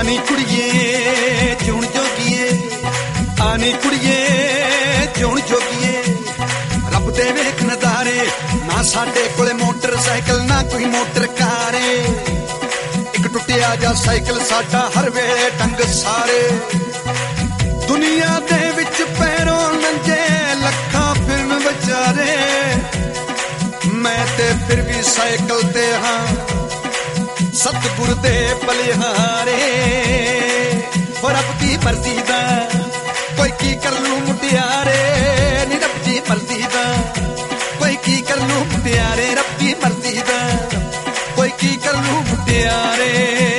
ਆਨੀ ਕੁੜੀਏ ਜਿਉਣ ਜੋਗੀਏ, ਆਨੀ ਕੁੜੀਏ ਜਿਉਣ ਜੋਗੀਏ। ਰੱਬ ਦੇ ਵੇਖ ਨਜ਼ਾਰੇ, ਨਾ ਸਾਡੇ ਕੋਲੇ ਮੋਟਰਸਾਈਕਲ ਨਾ ਕੋਈ ਮੋਟਰ ਕਾਰੇ। ਇੱਕ ਟੁੱਟਿਆ ਜਾ ਸਾਈਕਲ ਸਾਡਾ ਹਰ ਵੇਲੇ ਟੰਗ ਸਾਰੇ। ਦੁਨੀਆ ਦੇ ਵਿੱਚ ਪੈਰੋਂ ਨੰਗੇ ਲੱਖਾਂ ਫਿਰਨ ਵਿਚਾਰੇ, ਮੈਂ ਤੇ ਫਿਰ ਵੀ ਸਾਈਕਲ ਤੇ ਹਾਂ ਸਤਿਗੁਰ ਦੇ ਬਲਿਹਾਰੇ। ਹੋ ਰੱਬ ਦੀ ਮਰਜ਼ੀ ਦਾ ਕੋਈ ਕੀ ਕਰ ਲੂ ਮੁਟਿਆਰੇ, ਨੀ ਰੱਬ ਦੀ ਮਰਜ਼ੀ ਦਾ ਕੋਈ ਕੀ ਕਰ ਲੂ ਮੁਟਿਆਰੇ। ਰੱਬ ਦੀ ਮਰਜ਼ੀ ਦਾ ਕੋਈ ਕੀ ਕਰ ਲੂ ਮੁਟਿਆਰੇ।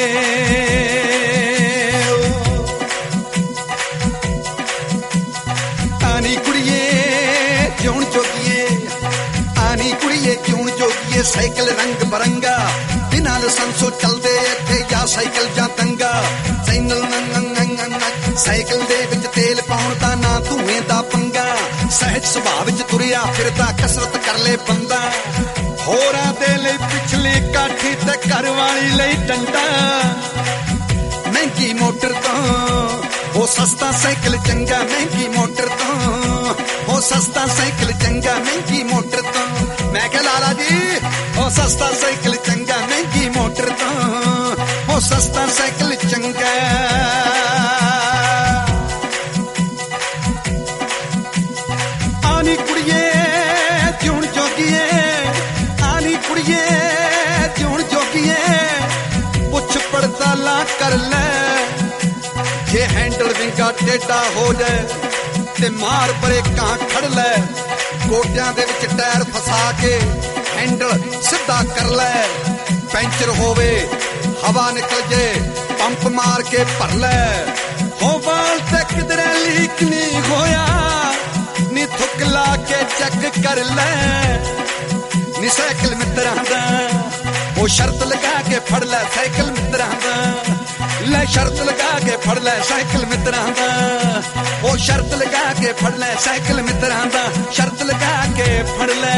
ਆਨੀ ਕੁੜੀਏ ਜਿਉਣ ਜੋਗੀਏ, ਆਨੀ ਕੁੜੀਏ ਜਿਉਣ ਜੋਗੀਏ। ਸਾਈਕਲ ਰੰਗ ਬਰੰਗਾ ਬਿਨਾਂ ਲਾਇਸੈਂਸੋਂ ਚੱਲਦੇ ਇੱਥੇ ਜਾਂ ਸਾਈਕਲ ਜਾਂ ਦੰਗਾ। ਸਾਈਕਲ ਦੇ ਵਿੱਚ ਤੇਲ ਪਾਉਣ ਦਾ ਨਾ ਧੂਏ ਦਾ ਪੰਗਾ। ਸਹਿਜ ਸੁਭਾਅ ਵਿੱਚ ਤੁਰਿਆ ਫਿਰਦਾ ਕਸਰਤ ਕਰ ਲੈ ਬੰਦਾ। ਹੋਰਾਂ ਦੇ ਲਈ ਪਿਛਲੀ ਕਾਠੀ ਤੇ ਘਰ ਵਾਲੀ ਲਈ ਡੰਡਾ। ਮਹਿੰਗੀ ਮੋਟਰ ਤੋਂ ਉਹ ਸਸਤਾ ਸਾਈਕਲ ਚੰਗਾ, ਮਹਿੰਗੀ ਮੋਟਰ ਤੋਂ ਉਹ ਸਸਤਾ ਸਾਈਕਲ ਚੰਗਾ, ਮਹਿੰਗੀ ਮੋਟਰ ਤੋਂ। ਮੈਂ ਕਿਹਾ ਲਾਲਾ ਜੀ ਉਹ ਸਸਤਾ ਸਾਈਕਲ ਚੰਗਾ, ਮਹਿੰਗੀ ਮੋਟਰ ਤੋਂ ਉਹ ਸਸਤਾ ਸਾਈਕਲ ਚੰਗਾ। ਆਨੀ ਕੁੜੀਏ ਜਿਉਣ ਜੋਗੀਏ, ਆਨੀ ਕੁੜੀਏ ਜਿਉਣ ਜੋਗੀਏ। ਪੁੱਛ ਪੜਤਾਲਾਂ ਕਰ ਲੈ, ਜੇ ਹੈਂਡਲ ਵਿੰਗਾ ਟੇਢਾ ਹੋ ਜਾਏ ਤੇ ਮਾਰ ਬਰੇਕਾਂ ਖੜ ਲੈ। ਗੋਡਿਆਂ ਦੇ ਵਿੱਚ ਟਾਇਰ ਫਸਾ ਕੇ ਹੈਂਡਲ ਸਿੱਧਾ ਕਰ ਲੈ। ਪੈਂਚਰ ਹੋਵੇ ਹਵਾ ਨਿਕਲ ਜੇ ਪੰਪ ਮਾਰ ਕੇ ਭਰ ਲੈ। ਹੋ ਵਾਲ ਤੇ ਕਿਧਰੇ ਲੀਕ ਨਹੀਂ ਹੋਇਆ, ਨੀ ਥੁੱਕ ਲਾ ਕੇ ਚੈੱਕ ਕਰ ਲੈ। ਨੀ ਸਾਈਕਲ ਮਿੱਤਰਾਂ ਦਾ ਉਹ ਸ਼ਰਤ ਲਗਾ ਕੇ ਫੜ ਲੈ ਸਾਈਕਲ ਮਿੱਤਰਾਂ ਦਾ। ਲੈ ਸ਼ਰਤ ਲਗਾ ਕੇ ਫੜ ਲੈ ਸਾਈਕਲ ਮਿੱਤਰਾਂ ਦਾ। ਉਹ ਸ਼ਰਤ ਲਗਾ ਕੇ ਫੜ ਲੈ ਸਾਈਕਲ ਮਿੱਤਰਾਂ ਦਾ। ਸ਼ਰਤ ਲਗਾ ਕੇ ਫੜ ਲੈ।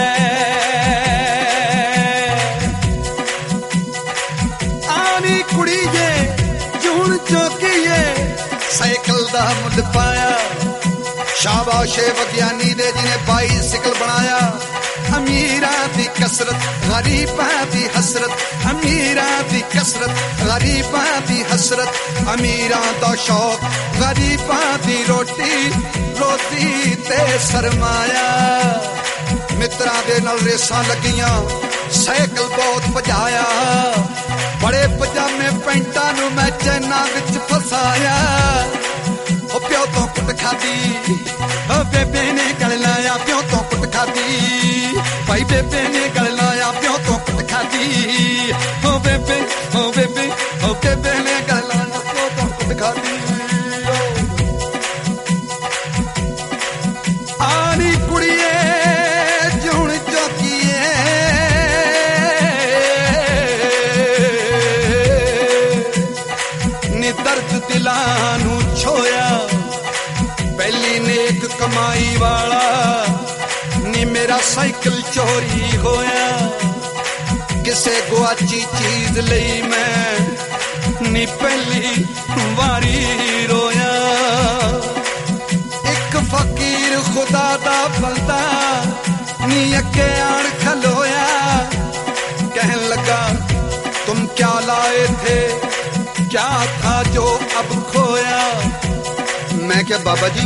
ਆਨੀ ਕੁੜੀਏ ਜਿਉਣ ਜੋਗੀਏ, ਸਾਈਕਲ ਦਾ ਮੁੱਲ ਪਾਇਆ। ਸ਼ਾਬਾਸ਼ ਵਿਗਿਆਨੀ ਦੇ ਜਿਹਨੇ ਬਾਈਸਿਕਲ ਬਣਾਇਆ। ਅਮੀਰਾਂ ਦੀ ਕਸਰਤ ਗਰੀਬਾਂ ਦੀ ਹਸਰਤ, ਅਮੀਰਾਂ ਦੀ ਕਸਰਤ ਗਰੀਬਾਂ ਦੀ ਹਸਰਤ। ਅਮੀਰਾਂ ਦਾ ਸ਼ੌਕ ਗਰੀਬਾਂ ਦੀ ਰੋਟੀ, ਰੋਟੀ ਤੇ ਸਰਮਾਇਆ। ਮਿੱਤਰਾਂ ਦੇ ਨਾਲ ਰੇਸਾਂ ਲੱਗੀਆਂ, ਸਾਈਕਲ ਬਹੁਤ ਭਜਾਇਆ। ਬੜੇ ਪਜਾਮੇ ਪੈਂਟਾਂ ਨੂੰ ਮੈਂ ਚੈਨਾਂ ਵਿੱਚ ਫਸਾਇਆ। ਉਹ ਪਿਓ ਤੋਂ ਕੁੱਟ ਖਾਦੀ, ਉਹ ਬੇਬੇ ਨੇ ਗਲ ਲਾਇਆ। ਪਿਓ ਤੋਂ ਕੁੱਟ ਖਾਦੀ, ਭਾਈ ਬੇਬੇ ਨੇ ਗਲ ਲਾਇਆ। ਪਿਓ ਤੋਂ ਕੁੱਟ ਖਾਦੀ, ਉਹ ਬੇਬੇ, ਉਹ ਬੇਬੇ, ਉਹ ਬੇਬੇ ਨੇ ਗਲ ਲਾਇਆ। ਪਿਓ ਤੋਂ ਕੁੱਟ ਖਾਦੀ। ਆਨੀ ਕੁੜੀਏ ਜਿਉਣ ਜੋਗੀਏ, ਨੀ ਦਰਦ ਦਿਲਾਂ ਨੂੰ ਛੋਇਆ। ਪਹਿਲੀ ਨੇਕ ਕਮਾਈ ਵਾਲਾ ਨੀ ਮੇਰਾ ਸਾਈਕਲ ਚੋਰੀ ਹੋਇਆ। ਕਿਸੇ ਗੁਆਚੀ ਚੀਜ਼ ਲਈ ਮੈਂ ਨੀ ਪਹਿਲੀ ਵਾਰੀ ਰੋਇਆ। ਇੱਕ ਫਕੀਰ ਖੁਦਾ ਦਾ ਬੰਦਾ ਨੀ ਅੱਗੇ ਆਣ ਖਲੋਇਆ। ਕਹਿਣ ਲੱਗਾ ਤੁਮ ਕਿਆ ਲਾਏ ਥੇ, क्या था जो अब खोया। मैं क्या बाबा जी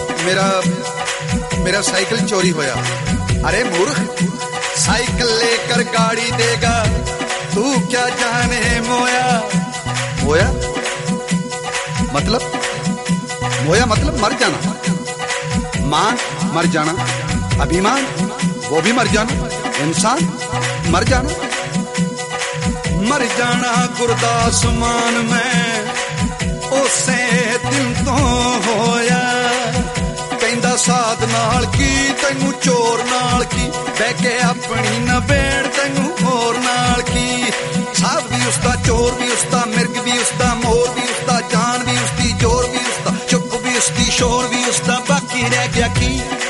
मेरा साइकिल चोरी होया। अरे मूर्ख, साइकिल लेकर गाड़ी देगा तू क्या जाने मोया। मोया मतलब, मोया मतलब मर जाना। मान मर जाना, अभिमान वो भी मर जाना, इंसान मर जाना। मर जाना गुरदास मान मैं उसे दिन तो होया। कहंदा साध नाल की तैनू चोर नाल की, बह के अपनी नबेड़ तैनू होर नाल की। साध भी उसदा, चोर भी उसदा, मिर्ग भी उसदा, मोर भी उसदा, जान भी उसदी, जोर भी उसदा, चुप भी उसदी, शोर भी उसदा। बाकी रह गया की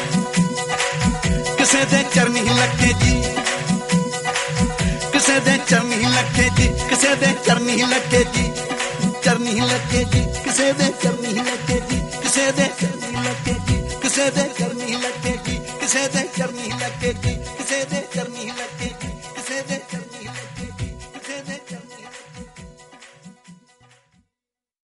किसे दे चरनी लगे जी, किसे दे चरनी लगे जी, किसे दे चरनी लगे जी। ਚਰਨੀ ਲੱਗੇਗੀ, ਕਿਸੇ ਦੇ ਚਰਨੀ ਲੱਗੇਗੀ, ਕਿਸੇ ਦੇ ਚਰਨੀ ਲੱਗੇਗੀ, ਕਿਸੇ ਦੇ ਚਰਨੀ ਲੱਗੇਗੀ, ਕਿਸੇ ਦੇ ਚਰਨੀ ਲੱਗੇਗੀ, ਕਿਸੇ ਦੇ ਚਰਨੀ ਲੱਗੇਗੀ।